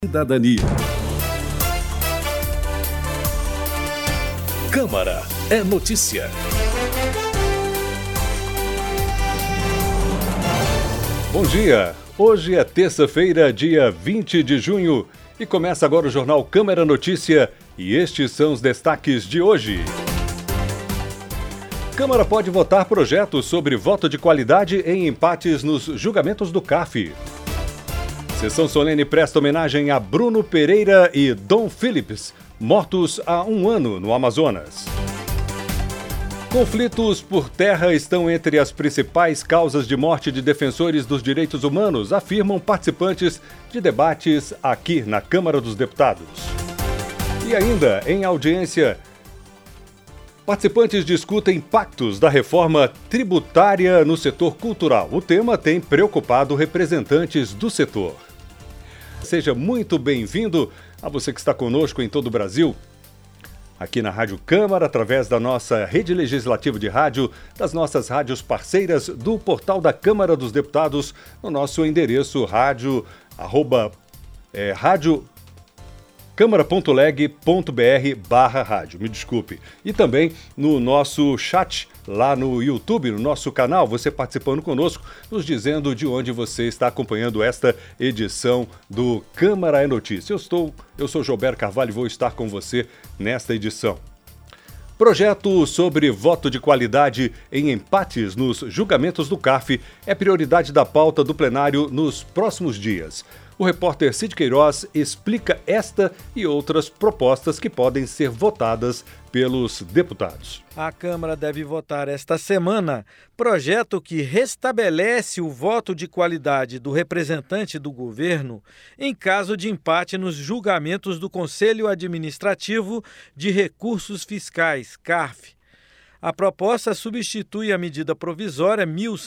Cidadania. Câmara é notícia. Bom dia, hoje é terça-feira, dia 20 de junho e começa agora o jornal Câmara Notícia e estes são os destaques de hoje. Câmara pode votar projetos sobre voto de qualidade em empates nos julgamentos do CARF. Sessão solene presta homenagem a Bruno Pereira e Dom Phillips, mortos há um ano no Amazonas. Conflitos por terra estão entre as principais causas de morte de defensores dos direitos humanos, afirmam participantes de debates aqui na Câmara dos Deputados. E ainda, em audiência, participantes discutem impactos da reforma tributária no setor cultural. O tema tem preocupado representantes do setor. Seja muito bem-vindo a você que está conosco em todo o Brasil, aqui na Rádio Câmara, através da nossa rede legislativa de rádio, das nossas rádios parceiras, do portal da Câmara dos Deputados, no nosso endereço câmara.leg.br/rádio, me desculpe. E também no nosso chat, lá no YouTube, no nosso canal, você participando conosco, nos dizendo de onde você está acompanhando esta edição do Câmara é Notícia. Eu sou Gilberto Carvalho e vou estar com você nesta edição. Projeto sobre voto de qualidade em empates nos julgamentos do CARF é prioridade da pauta do plenário nos próximos dias. O repórter Cid Queiroz explica esta e outras propostas que podem ser votadas pelos deputados. A Câmara deve votar esta semana projeto que restabelece o voto de qualidade do representante do governo em caso de empate nos julgamentos do Conselho Administrativo de Recursos Fiscais, CARF. A proposta substitui a medida provisória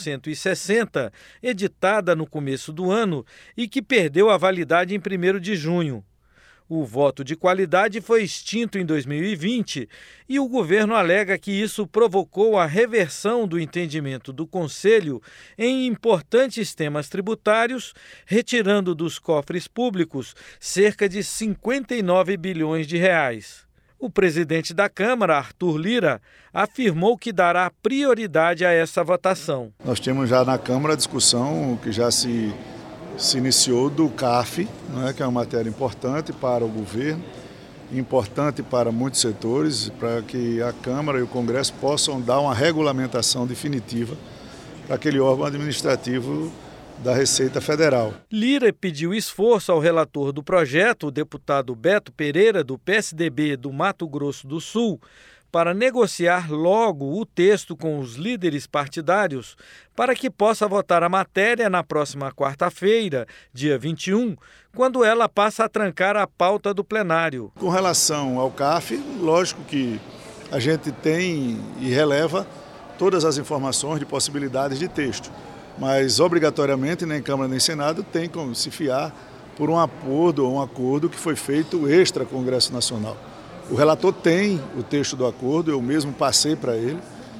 1160, editada no começo do ano e que perdeu a validade em 1º de junho. O voto de qualidade foi extinto em 2020 e o governo alega que isso provocou a reversão do entendimento do Conselho em importantes temas tributários, retirando dos cofres públicos cerca de 59 bilhões de reais. O presidente da Câmara, Arthur Lira, afirmou que dará prioridade a essa votação. Nós temos já na Câmara a discussão que já se iniciou do CARF, que é uma matéria importante para o governo, importante para muitos setores, para que a Câmara e o Congresso possam dar uma regulamentação definitiva para aquele órgão administrativo da Receita Federal. Lira pediu esforço ao relator do projeto, o deputado Beto Pereira, do PSDB do Mato Grosso do Sul, para negociar logo o texto com os líderes partidários para que possa votar a matéria na próxima quarta-feira, dia 21, quando ela passa a trancar a pauta do plenário. Com relação ao CARF, lógico que a gente tem e releva todas as informações de possibilidades de texto, mas obrigatoriamente nem Câmara nem Senado tem como se fiar por um acordo que foi feito extra Congresso Nacional. O relator tem o texto do acordo, eu mesmo passei para ele,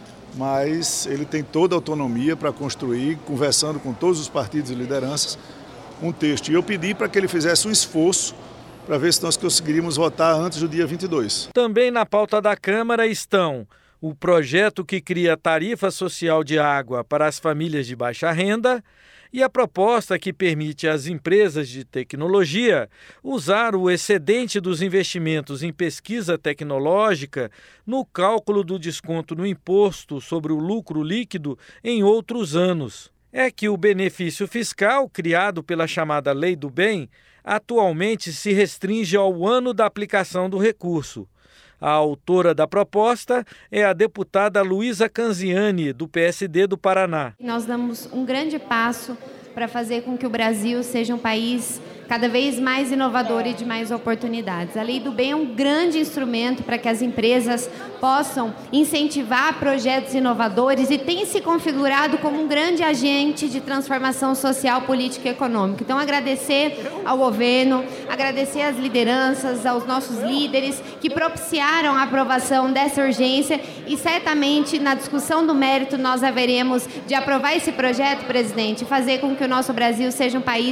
mas ele tem toda a autonomia para construir, conversando com todos os partidos e lideranças, um texto. E eu pedi para que ele fizesse um esforço para ver se nós conseguiríamos votar antes do dia 22. Também na pauta da Câmara estão o projeto que cria tarifa social de água para as famílias de baixa renda e a proposta que permite às empresas de tecnologia usar o excedente dos investimentos em pesquisa tecnológica no cálculo do desconto no imposto sobre o lucro líquido em outros anos. É que o benefício fiscal, criado pela chamada Lei do Bem, atualmente se restringe ao ano da aplicação do recurso. A autora da proposta é a deputada Luísa Canziani, do PSD do Paraná. Nós damos um grande passo para fazer com que o Brasil seja um país cada vez mais inovador e de mais oportunidades. A Lei do Bem é um grande instrumento para que as empresas possam incentivar projetos inovadores e tem se configurado como um grande agente de transformação social, política e econômica. Então, agradecer ao governo, agradecer às lideranças, aos nossos líderes que propiciaram a aprovação dessa urgência e certamente na discussão do mérito nós haveremos de aprovar esse projeto, presidente, e fazer com que o nosso Brasil seja um país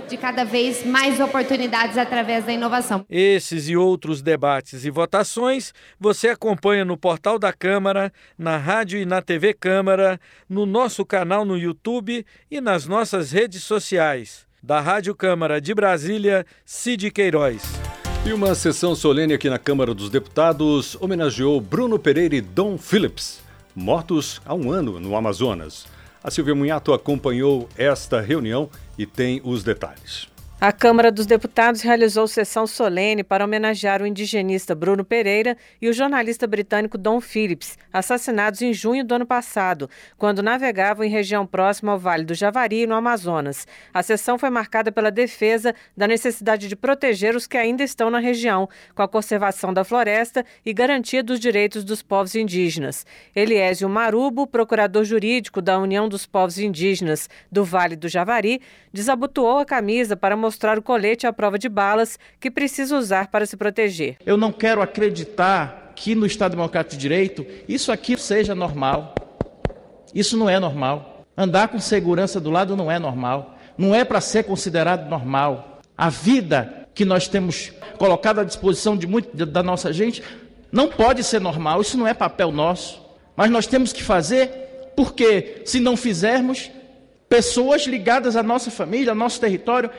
de cada vez mais oportunidades através da inovação. Esses e outros debates e votações você acompanha no portal da Câmara, na rádio e na TV Câmara, no nosso canal no YouTube e nas nossas redes sociais. Da Rádio Câmara de Brasília, Cid Queiroz. E uma sessão solene aqui na Câmara dos Deputados homenageou Bruno Pereira e Dom Phillips, mortos há um ano no Amazonas. A Silvia Munhato acompanhou esta reunião e tem os detalhes. A Câmara dos Deputados realizou sessão solene para homenagear o indigenista Bruno Pereira e o jornalista britânico Dom Phillips, assassinados em junho do ano passado, quando navegavam em região próxima ao Vale do Javari, no Amazonas. A sessão foi marcada pela defesa da necessidade de proteger os que ainda estão na região, com a conservação da floresta e garantia dos direitos dos povos indígenas. Eliésio Marubo, procurador jurídico da União dos Povos Indígenas do Vale do Javari, desabotoou a camisa para mostrar o colete à prova de balas que precisa usar para se proteger. Eu não quero acreditar que no Estado Democrático de Direito isso aqui seja normal. Isso não é normal. Andar com segurança do lado não é normal. Não é para ser considerado normal. A vida que nós temos colocado à disposição da nossa gente não pode ser normal. Isso não é papel nosso. Mas nós temos que fazer porque, se não fizermos, pessoas ligadas à nossa família, ao nosso território,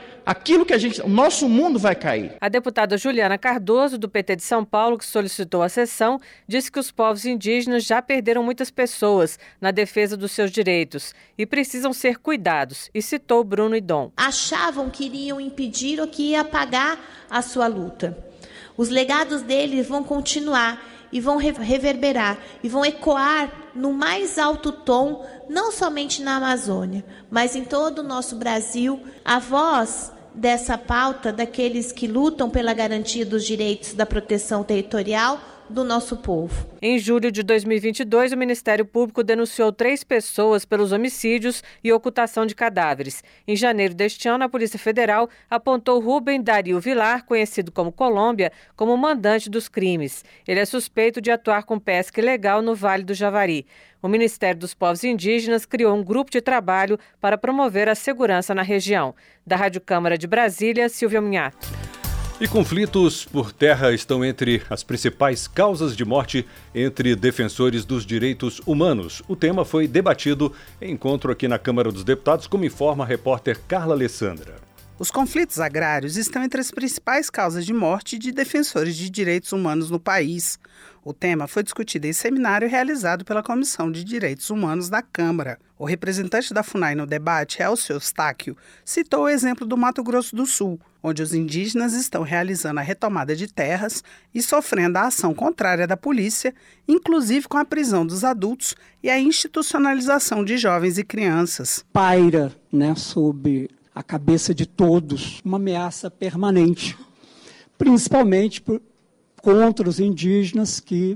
o nosso mundo vai cair. A deputada Juliana Cardoso, do PT de São Paulo, que solicitou a sessão, disse que os povos indígenas já perderam muitas pessoas na defesa dos seus direitos e precisam ser cuidados, e citou Bruno e Dom. Achavam que iriam impedir ou que ia apagar a sua luta. Os legados deles vão continuar e vão reverberar e vão ecoar no mais alto tom, não somente na Amazônia, mas em todo o nosso Brasil. A voz dessa pauta daqueles que lutam pela garantia dos direitos da proteção territorial do nosso povo. Em julho de 2022, o Ministério Público denunciou 3 pessoas pelos homicídios e ocultação de cadáveres. Em janeiro deste ano, a Polícia Federal apontou Rubem Dario Vilar, conhecido como Colômbia, como mandante dos crimes. Ele é suspeito de atuar com pesca ilegal no Vale do Javari. O Ministério dos Povos Indígenas criou um grupo de trabalho para promover a segurança na região. Da Rádio Câmara de Brasília, Silvia Munhato. E conflitos por terra estão entre as principais causas de morte entre defensores dos direitos humanos. O tema foi debatido em encontro aqui na Câmara dos Deputados, como informa a repórter Carla Alessandra. Os conflitos agrários estão entre as principais causas de morte de defensores de direitos humanos no país. O tema foi discutido em seminário realizado pela Comissão de Direitos Humanos da Câmara. O representante da FUNAI no debate, Elcio Eustáquio, citou o exemplo do Mato Grosso do Sul, onde os indígenas estão realizando a retomada de terras e sofrendo a ação contrária da polícia, inclusive com a prisão dos adultos e a institucionalização de jovens e crianças. Paira, sob a cabeça de todos, uma ameaça permanente, principalmente contra os indígenas que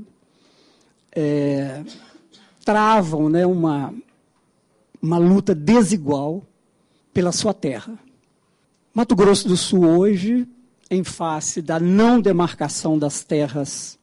travam uma luta desigual pela sua terra. Mato Grosso do Sul hoje, em face da não demarcação das terras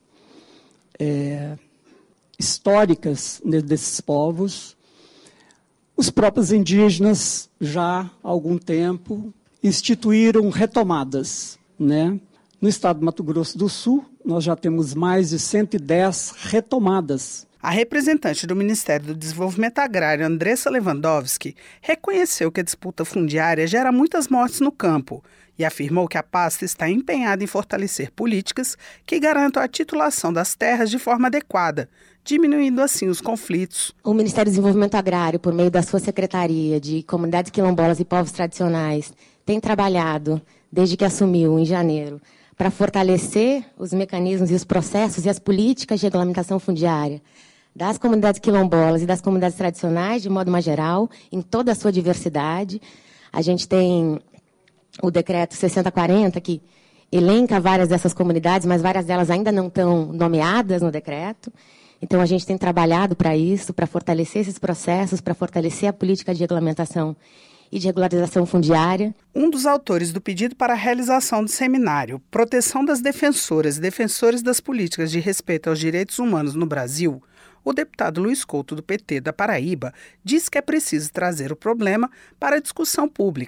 históricas desses povos, os próprios indígenas já há algum tempo instituíram retomadas, No estado do Mato Grosso do Sul, nós já temos mais de 110 retomadas. A representante do Ministério do Desenvolvimento Agrário, Andressa Lewandowski, reconheceu que a disputa fundiária gera muitas mortes no campo e afirmou que a pasta está empenhada em fortalecer políticas que garantam a titulação das terras de forma adequada, diminuindo assim os conflitos. O Ministério do Desenvolvimento Agrário, por meio da sua Secretaria de Comunidades Quilombolas e Povos Tradicionais, tem trabalhado, desde que assumiu em janeiro, para fortalecer os mecanismos e os processos e as políticas de regulamentação fundiária das comunidades quilombolas e das comunidades tradicionais, de modo mais geral, em toda a sua diversidade. A gente tem o decreto 6040, que elenca várias dessas comunidades, mas várias delas ainda não estão nomeadas no decreto. Então, a gente tem trabalhado para isso, para fortalecer esses processos, para fortalecer a política de regulamentação e de regularização fundiária. Um dos autores do pedido para a realização do seminário Proteção das Defensoras e Defensores das Políticas de Respeito aos Direitos Humanos no Brasil, o deputado Luiz Couto, do PT da Paraíba, diz que é preciso trazer o problema para a discussão pública,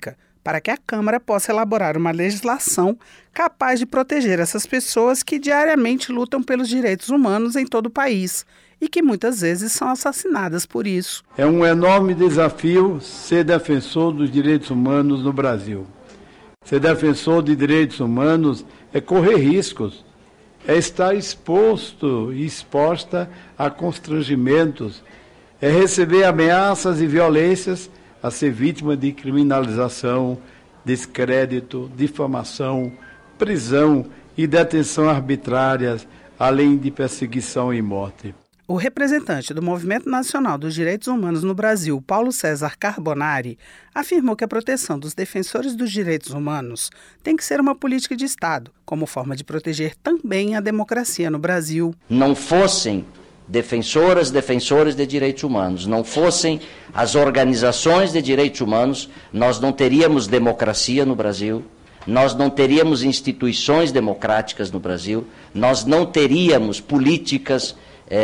para que a Câmara possa elaborar uma legislação capaz de proteger essas pessoas que diariamente lutam pelos direitos humanos em todo o país e que muitas vezes são assassinadas por isso. É um enorme desafio ser defensor dos direitos humanos no Brasil. Ser defensor de direitos humanos é correr riscos, é estar exposto e exposta a constrangimentos, é receber ameaças e violências, a ser vítima de criminalização, descrédito, difamação, prisão e detenção arbitrárias, além de perseguição e morte. O representante do Movimento Nacional dos Direitos Humanos no Brasil, Paulo César Carbonari, afirmou que a proteção dos defensores dos direitos humanos tem que ser uma política de Estado, como forma de proteger também a democracia no Brasil. Não fossem defensores de direitos humanos, não fossem as organizações de direitos humanos, nós não teríamos democracia no Brasil, nós não teríamos instituições democráticas no Brasil, nós não teríamos políticas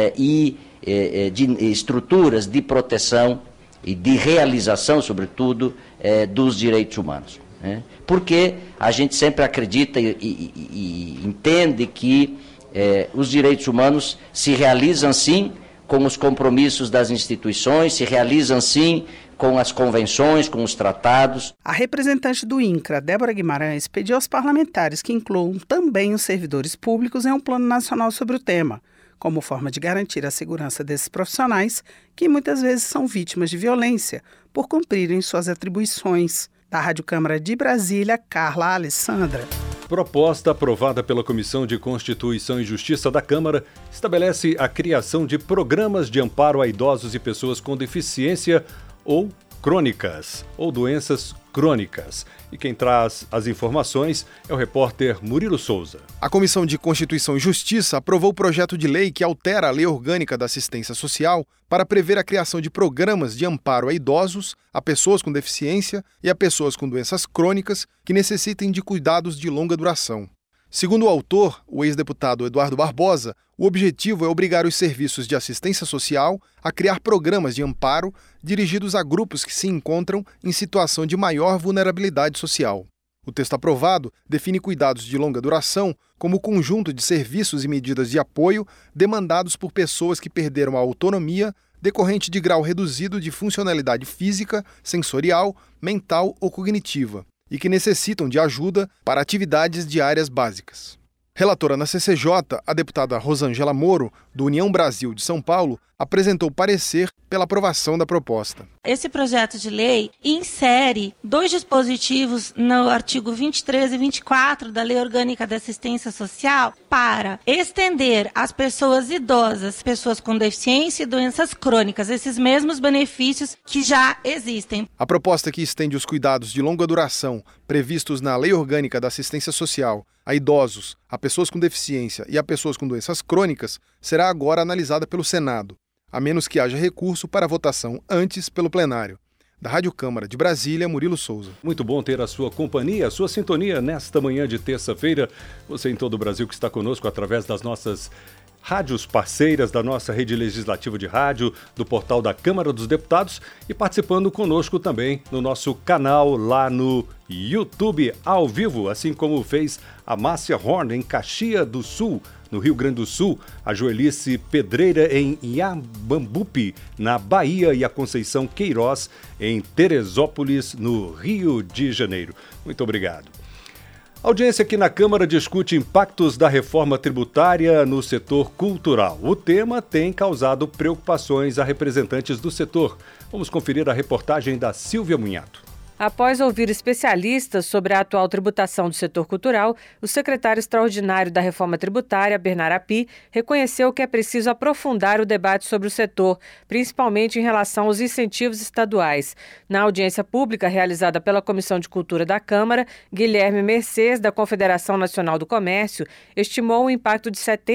de estruturas de proteção e de realização, sobretudo, dos direitos humanos. Porque a gente sempre acredita e entende que os direitos humanos se realizam, sim, com os compromissos das instituições, se realizam, sim, com as convenções, com os tratados. A representante do INCRA, Débora Guimarães, pediu aos parlamentares que incluam também os servidores públicos em um plano nacional sobre o tema, como forma de garantir a segurança desses profissionais que muitas vezes são vítimas de violência por cumprirem suas atribuições. Da Rádio Câmara de Brasília, Carla Alessandra. Proposta aprovada pela Comissão de Constituição e Justiça da Câmara estabelece a criação de programas de amparo a idosos e pessoas com deficiência ou crônicas ou doenças crônicas. E quem traz as informações é o repórter Murilo Souza. A Comissão de Constituição e Justiça aprovou o projeto de lei que altera a Lei Orgânica da Assistência Social para prever a criação de programas de amparo a idosos, a pessoas com deficiência e a pessoas com doenças crônicas que necessitem de cuidados de longa duração. Segundo o autor, o ex-deputado Eduardo Barbosa, o objetivo é obrigar os serviços de assistência social a criar programas de amparo dirigidos a grupos que se encontram em situação de maior vulnerabilidade social. O texto aprovado define cuidados de longa duração como o conjunto de serviços e medidas de apoio demandados por pessoas que perderam a autonomia decorrente de grau reduzido de funcionalidade física, sensorial, mental ou cognitiva, e que necessitam de ajuda para atividades diárias básicas. Relatora na CCJ, a deputada Rosângela Moro, do União Brasil de São Paulo, apresentou parecer pela aprovação da proposta. Esse projeto de lei insere 2 dispositivos no artigo 23 e 24 da Lei Orgânica da Assistência Social para estender às pessoas idosas, pessoas com deficiência e doenças crônicas, esses mesmos benefícios que já existem. A proposta que estende os cuidados de longa duração previstos na Lei Orgânica da Assistência Social a idosos, a pessoas com deficiência e a pessoas com doenças crônicas será agora analisada pelo Senado, a menos que haja recurso para votação antes pelo plenário. Da Rádio Câmara de Brasília, Murilo Souza. Muito bom ter a sua companhia, a sua sintonia nesta manhã de terça-feira. Você em todo o Brasil que está conosco através das nossas rádios parceiras, da nossa rede legislativa de rádio, do portal da Câmara dos Deputados e participando conosco também no nosso canal lá no YouTube ao vivo, assim como fez a Márcia Horn em Caxias do Sul, no Rio Grande do Sul, a Joelice Pedreira em Iabambupe, na Bahia, e a Conceição Queiroz em Teresópolis, no Rio de Janeiro. Muito obrigado. A audiência aqui na Câmara discute impactos da reforma tributária no setor cultural. O tema tem causado preocupações a representantes do setor. Vamos conferir a reportagem da Silvia Munhato. Após ouvir especialistas sobre a atual tributação do setor cultural, o secretário extraordinário da reforma tributária, Bernard Api, reconheceu que é preciso aprofundar o debate sobre o setor, principalmente em relação aos incentivos estaduais. Na audiência pública realizada pela Comissão de Cultura da Câmara, Guilherme Mercês, da Confederação Nacional do Comércio, estimou um impacto de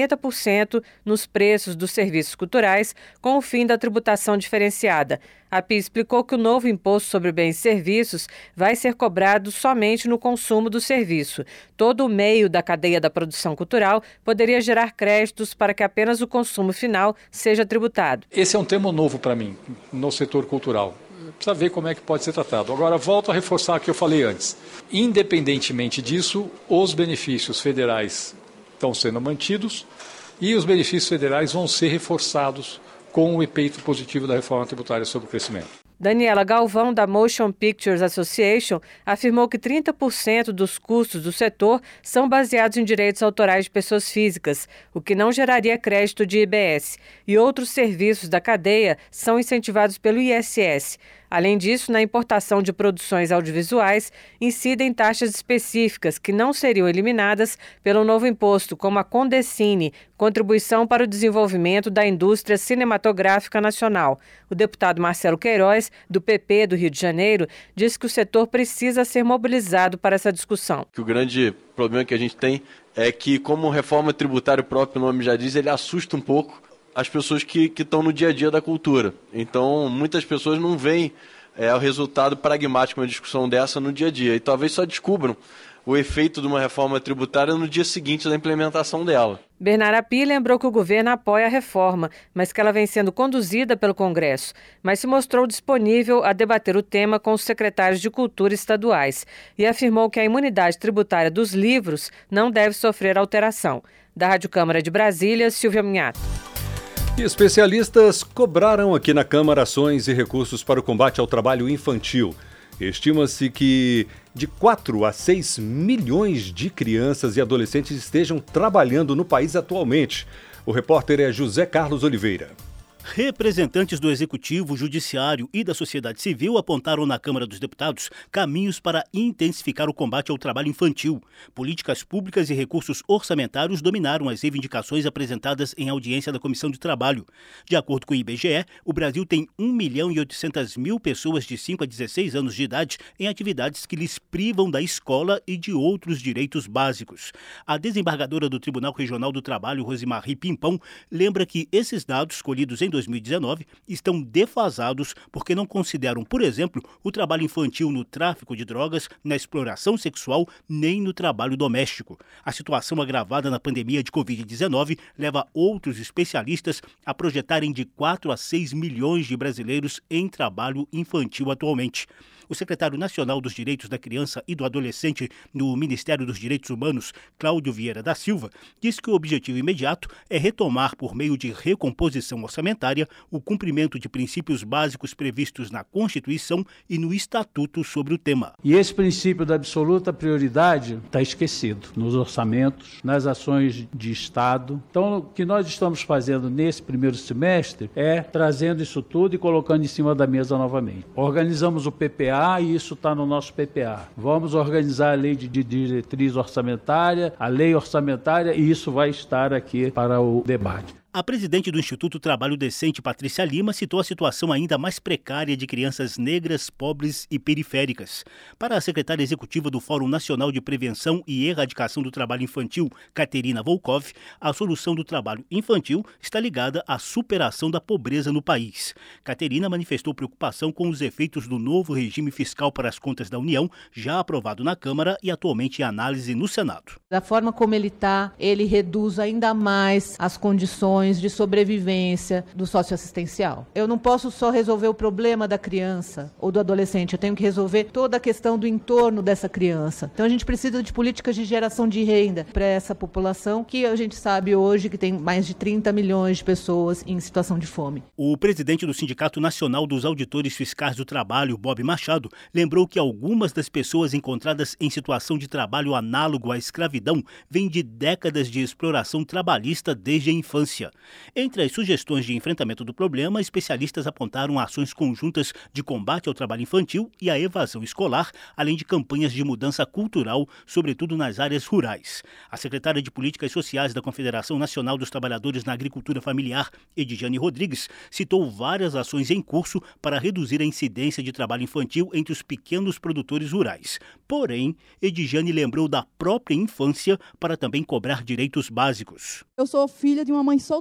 70% nos preços dos serviços culturais com o fim da tributação diferenciada. A Api explicou que o novo imposto sobre bens e serviços vai ser cobrado somente no consumo do serviço. Todo o meio da cadeia da produção cultural poderia gerar créditos para que apenas o consumo final seja tributado. Esse é um tema novo para mim, no setor cultural. precisa ver como é que pode ser tratado. Agora, volto a reforçar o que eu falei antes. Independentemente disso, os benefícios federais estão sendo mantidos e os benefícios federais vão ser reforçados com o efeito positivo da reforma tributária sobre o crescimento. Daniela Galvão, da Motion Pictures Association, afirmou que 30% dos custos do setor são baseados em direitos autorais de pessoas físicas, o que não geraria crédito de IBS, e outros serviços da cadeia são incentivados pelo ISS. Além disso, na importação de produções audiovisuais, incidem taxas específicas que não seriam eliminadas pelo novo imposto, como a Condecine, Contribuição para o Desenvolvimento da Indústria Cinematográfica Nacional. O deputado Marcelo Queiroz, do PP do Rio de Janeiro, disse que o setor precisa ser mobilizado para essa discussão. O grande problema que a gente tem é que, como reforma tributária, o próprio nome já diz, ele assusta um pouco as pessoas que estão no dia a dia da cultura. Então, muitas pessoas não veem o resultado pragmático de uma discussão dessa no dia a dia. E talvez só descubram o efeito de uma reforma tributária no dia seguinte da implementação dela. Bernardo Api lembrou que o governo apoia a reforma, mas que ela vem sendo conduzida pelo Congresso, mas se mostrou disponível a debater o tema com os secretários de Cultura estaduais e afirmou que a imunidade tributária dos livros não deve sofrer alteração. Da Rádio Câmara de Brasília, Silvia Minhato. E especialistas cobraram aqui na Câmara ações e recursos para o combate ao trabalho infantil. Estima-se que de 4 a 6 milhões de crianças e adolescentes estejam trabalhando no país atualmente. O repórter é José Carlos Oliveira. Representantes do Executivo, Judiciário e da sociedade civil apontaram na Câmara dos Deputados caminhos para intensificar o combate ao trabalho infantil. Políticas públicas e recursos orçamentários dominaram as reivindicações apresentadas em audiência da Comissão de Trabalho. De acordo com o IBGE, o Brasil tem 1.800.000 pessoas de 5 a 16 anos de idade em atividades que lhes privam da escola e de outros direitos básicos. A desembargadora do Tribunal Regional do Trabalho, Rosimarie Pimpão, lembra que esses dados colhidos em 2019 estão defasados porque não consideram, por exemplo, o trabalho infantil no tráfico de drogas, na exploração sexual, nem no trabalho doméstico. A situação agravada na pandemia de Covid-19 leva outros especialistas a projetarem de 4 a 6 milhões de brasileiros em trabalho infantil atualmente. O secretário nacional dos Direitos da Criança e do Adolescente no Ministério dos Direitos Humanos, Cláudio Vieira da Silva, diz que o objetivo imediato é retomar, por meio de recomposição orçamentária, o cumprimento de princípios básicos previstos na Constituição e no Estatuto sobre o tema. E esse princípio da absoluta prioridade está esquecido nos orçamentos, nas ações de Estado. Então, o que nós estamos fazendo nesse primeiro semestre é trazendo isso tudo e colocando em cima da mesa novamente. Organizamos o PPA e isso está no nosso PPA. Vamos organizar a lei de diretriz orçamentária, a lei orçamentária, e isso vai estar aqui para o debate. A presidente do Instituto Trabalho Decente, Patrícia Lima, citou a situação ainda mais precária de crianças negras, pobres e periféricas. Para a secretária executiva do Fórum Nacional de Prevenção e Erradicação do Trabalho Infantil, Katerina Volkov, a solução do trabalho infantil está ligada à superação da pobreza no país. Katerina manifestou preocupação com os efeitos do novo regime fiscal para as contas da União, já aprovado na Câmara e atualmente em análise no Senado. Da forma como ele está, ele reduz ainda mais as condições de sobrevivência do socioassistencial. Eu não posso só resolver o problema da criança ou do adolescente, eu tenho que resolver toda a questão do entorno dessa criança. Então a gente precisa de políticas de geração de renda para essa população que a gente sabe hoje que tem mais de 30 milhões de pessoas em situação de fome. O presidente do Sindicato Nacional dos Auditores Fiscais do Trabalho, Bob Machado, lembrou que algumas das pessoas encontradas em situação de trabalho análogo à escravidão vêm de décadas de exploração trabalhista desde a infância. Entre as sugestões de enfrentamento do problema, especialistas apontaram ações conjuntas de combate ao trabalho infantil e à evasão escolar, além de campanhas de mudança cultural, sobretudo nas áreas rurais. A secretária de Políticas Sociais da Confederação Nacional dos Trabalhadores na Agricultura Familiar, Edjane Rodrigues, citou várias ações em curso para reduzir a incidência de trabalho infantil entre os pequenos produtores rurais. Porém, Edjane lembrou da própria infância para também cobrar direitos básicos. Eu sou filha de uma mãe solteira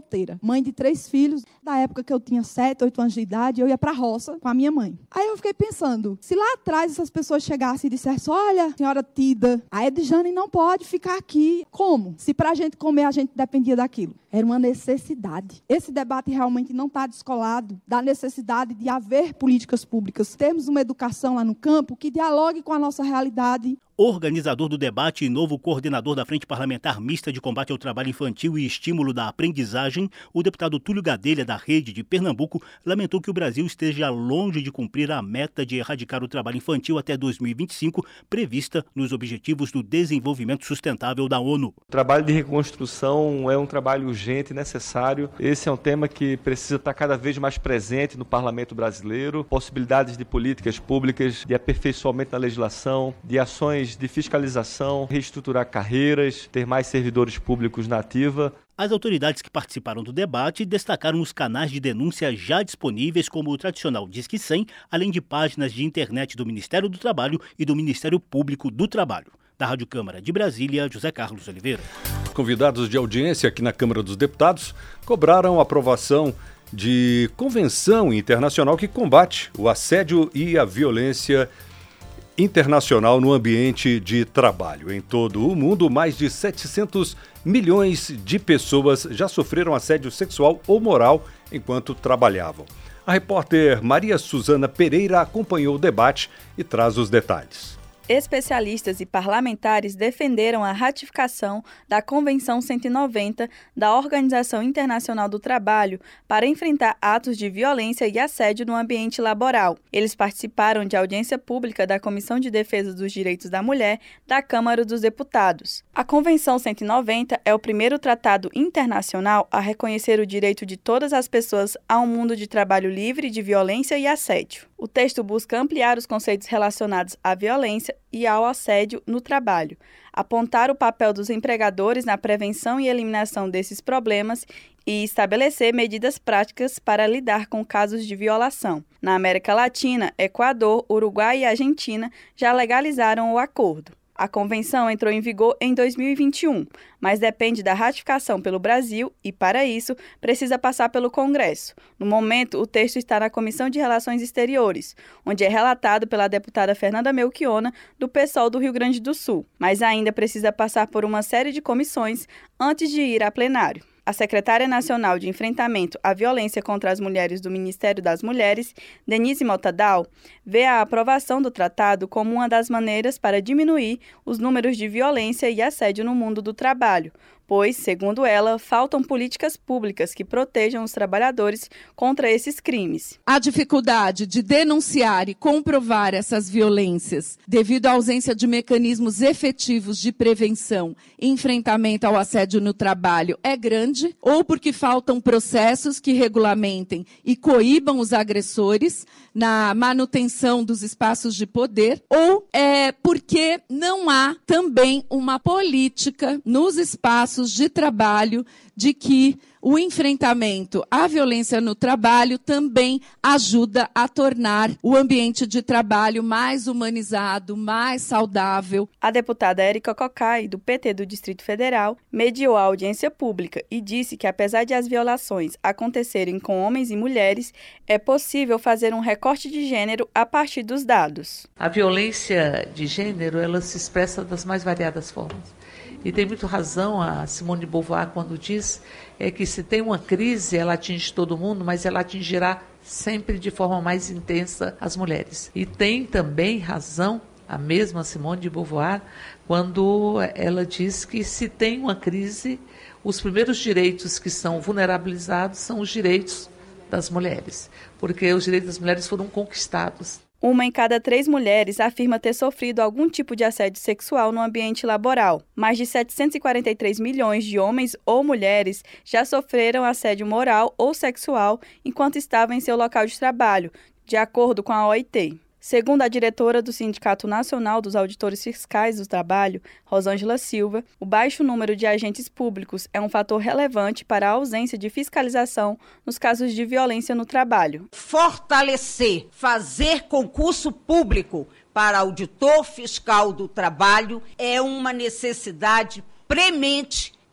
solteira, mãe de 3 filhos. Da época que eu tinha 7, 8 anos de idade, eu ia para a roça com a minha mãe. Aí eu fiquei pensando, se lá atrás essas pessoas chegassem e dissessem, olha, senhora Tida, a Edjane não pode ficar aqui. Como? Se para a gente comer, a gente dependia daquilo. Era uma necessidade. Esse debate realmente não está descolado da necessidade de haver políticas públicas. Temos uma educação lá no campo que dialogue com a nossa realidade. Organizador do debate e novo coordenador da Frente Parlamentar Mista de Combate ao Trabalho Infantil e Estímulo da Aprendizagem, o deputado Túlio Gadelha, da Rede de Pernambuco, lamentou que o Brasil esteja longe de cumprir a meta de erradicar o trabalho infantil até 2025, prevista nos Objetivos do Desenvolvimento Sustentável da ONU. O trabalho de reconstrução é um trabalho urgente e necessário. Esse é um tema que precisa estar cada vez mais presente no parlamento brasileiro. Possibilidades de políticas públicas, de aperfeiçoamento da legislação, de ações de fiscalização, reestruturar carreiras, ter mais servidores públicos na ativa. As autoridades que participaram do debate destacaram os canais de denúncia já disponíveis, como o tradicional Disque 100, além de páginas de internet do Ministério do Trabalho e do Ministério Público do Trabalho. Da Rádio Câmara de Brasília, José Carlos Oliveira. Convidados de audiência aqui na Câmara dos Deputados cobraram a aprovação de convenção internacional que combate o assédio e a violência internacional no ambiente de trabalho. Em todo o mundo, mais de 700 milhões de pessoas já sofreram assédio sexual ou moral enquanto trabalhavam. A repórter Maria Suzana Pereira acompanhou o debate e traz os detalhes. Especialistas e parlamentares defenderam a ratificação da Convenção 190 da Organização Internacional do Trabalho para enfrentar atos de violência e assédio no ambiente laboral. Eles participaram de audiência pública da Comissão de Defesa dos Direitos da Mulher da Câmara dos Deputados. A Convenção 190 é o primeiro tratado internacional a reconhecer o direito de todas as pessoas a um mundo de trabalho livre de violência e assédio. O texto busca ampliar os conceitos relacionados à violência e ao assédio no trabalho, apontar o papel dos empregadores na prevenção e eliminação desses problemas e estabelecer medidas práticas para lidar com casos de violação. Na América Latina, Equador, Uruguai e Argentina já legalizaram o acordo. A convenção entrou em vigor em 2021, mas depende da ratificação pelo Brasil e, para isso, precisa passar pelo Congresso. No momento, o texto está na Comissão de Relações Exteriores, onde é relatado pela deputada Fernanda Melchiona, do PSOL do Rio Grande do Sul, mas ainda precisa passar por uma série de comissões antes de ir a plenário. A secretária nacional de enfrentamento à violência contra as mulheres do Ministério das Mulheres, Denise Motadal, vê a aprovação do tratado como uma das maneiras para diminuir os números de violência e assédio no mundo do trabalho, pois, segundo ela, faltam políticas públicas que protejam os trabalhadores contra esses crimes. A dificuldade de denunciar e comprovar essas violências devido à ausência de mecanismos efetivos de prevenção e enfrentamento ao assédio no trabalho é grande, ou porque faltam processos que regulamentem e coíbam os agressores na manutenção dos espaços de poder, ou porque não há também uma política nos espaços de trabalho de que o enfrentamento à violência no trabalho também ajuda a tornar o ambiente de trabalho mais humanizado, mais saudável. A deputada Érica Cocai, do PT do Distrito Federal, mediou a audiência pública e disse que, apesar de as violações acontecerem com homens e mulheres, é possível fazer um recorte de gênero a partir dos dados. A violência de gênero, ela se expressa das mais variadas formas. E tem muito razão a Simone de Beauvoir quando diz que se tem uma crise, ela atinge todo mundo, mas ela atingirá sempre de forma mais intensa as mulheres. E tem também razão a mesma Simone de Beauvoir quando ela diz que se tem uma crise, os primeiros direitos que são vulnerabilizados são os direitos das mulheres, porque os direitos das mulheres foram conquistados. 1 em cada 3 mulheres afirma ter sofrido algum tipo de assédio sexual no ambiente laboral. Mais de 743 milhões de homens ou mulheres já sofreram assédio moral ou sexual enquanto estavam em seu local de trabalho, de acordo com a OIT. Segundo a diretora do Sindicato Nacional dos Auditores Fiscais do Trabalho, Rosângela Silva, o baixo número de agentes públicos é um fator relevante para a ausência de fiscalização nos casos de violência no trabalho. Fortalecer, fazer concurso público para auditor fiscal do trabalho é uma necessidade premente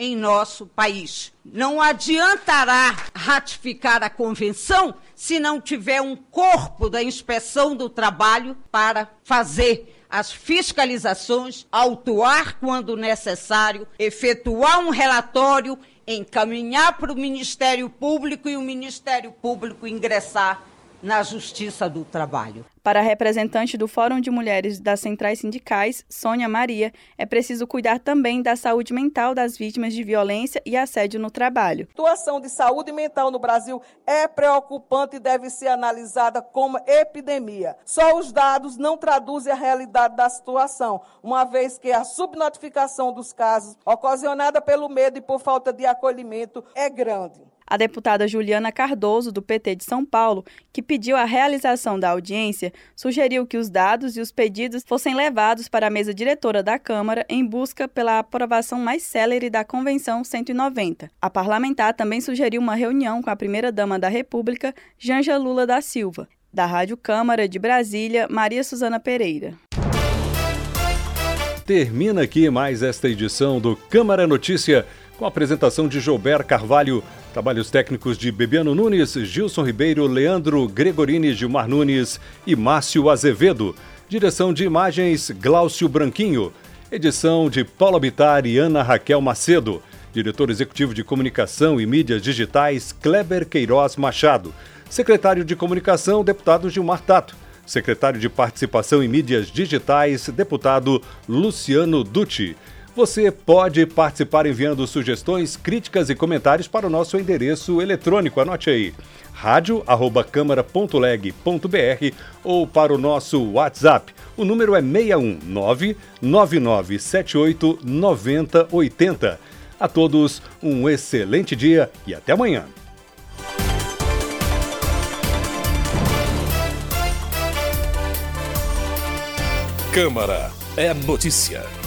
em nosso país. Não adiantará ratificar a convenção se não tiver um corpo da inspeção do trabalho para fazer as fiscalizações, autuar quando necessário, efetuar um relatório, encaminhar para o Ministério Público e o Ministério Público ingressar na Justiça do Trabalho. Para a representante do Fórum de Mulheres das Centrais Sindicais, Sônia Maria, é preciso cuidar também da saúde mental das vítimas de violência e assédio no trabalho. A situação de saúde mental no Brasil é preocupante e deve ser analisada como epidemia. Só os dados não traduzem a realidade da situação, uma vez que a subnotificação dos casos, ocasionada pelo medo e por falta de acolhimento, é grande. A deputada Juliana Cardoso, do PT de São Paulo, que pediu a realização da audiência, sugeriu que os dados e os pedidos fossem levados para a mesa diretora da Câmara em busca pela aprovação mais célere da Convenção 190. A parlamentar também sugeriu uma reunião com a primeira-dama da República, Janja Lula da Silva. Da Rádio Câmara de Brasília, Maria Suzana Pereira. Termina aqui mais esta edição do Câmara Notícia, com a apresentação de Joubert Carvalho, trabalhos técnicos de Bebiano Nunes, Gilson Ribeiro, Leandro Gregorini, Gilmar Nunes e Márcio Azevedo. Direção de imagens, Glaucio Branquinho. Edição de Paula Bittar e Ana Raquel Macedo. Diretor executivo de comunicação e mídias digitais, Kleber Queiroz Machado. Secretário de comunicação, deputado Gilmar Tato. Secretário de participação em mídias digitais, deputado Luciano Dutti. Você pode participar enviando sugestões, críticas e comentários para o nosso endereço eletrônico. Anote aí, radio@câmara.leg.br ou para o nosso WhatsApp. O número é 61999789080. A todos, um excelente dia e até amanhã. Câmara é notícia.